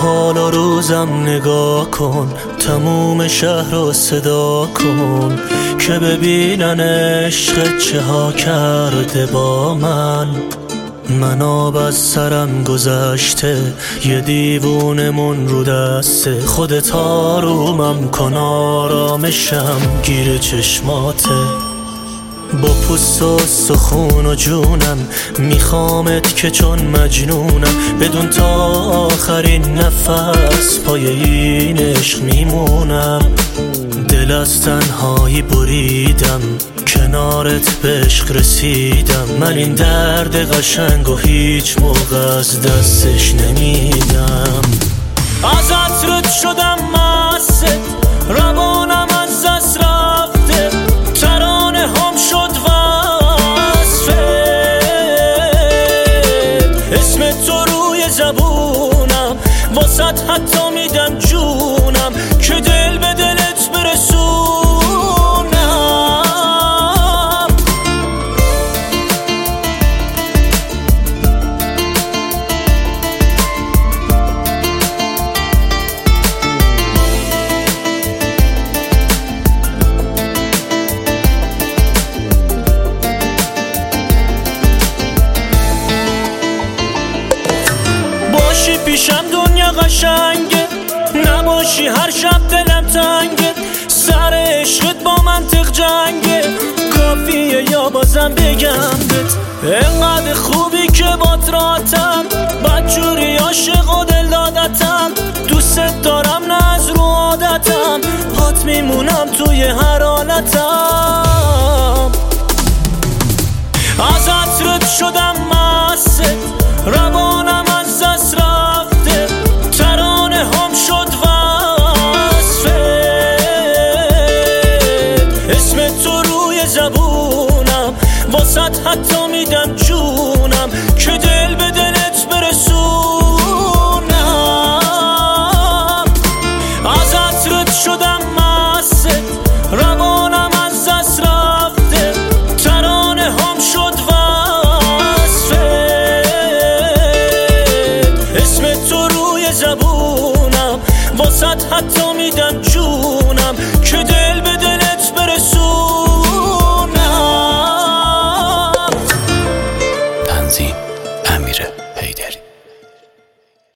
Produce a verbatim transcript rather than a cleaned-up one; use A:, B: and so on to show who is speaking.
A: حال و روزم نگاه کن، تموم شهر رو صدا کن که ببینن عشق چه ها کرده با من. من آب از سرم گذشته، یه دیوونمون رو دسته، خودت آرومم کن آرامشم گیر چشماته. با پوست و سخون و جونم میخوامت که چون مجنونم، بدون تا آخرین نفس پای این عشق میمونم. دل از تنهایی بریدم، کنارت به عشق رسیدم. من این درد قشنگ و هیچ موقع از دستش نمیدم. ازت رد شدم مست، روانم از دست رفته، ترانه هم شد وصفت، اسم تو روی زبونم، واسط حتی میدم جونم که دل به دلت برسونم. باشی پیشم دنیا قشنگه، نباشی هر شب دلم تنگه، سر عشقت با منطق جنگه، کافیه یا بازم بگم بهت انقدر خوبی که بات راتم، بدجوری عاشق و دل دادتم، دوست دارم نه از رو عادتم، هات میمونم توی هر حالتم. ازت رد شدم مست، روانم از دست رفته، ترانه هم شد وصفت، اسم تو روی زبونم، واسط حتی میدم جونم که دل به دلت برسونم. ازت رد شدم مست، روانم از دست رفته، ترانه هم شد وصفت، اسم تو روی زبونم، واسط حتی میدم جونم که دل به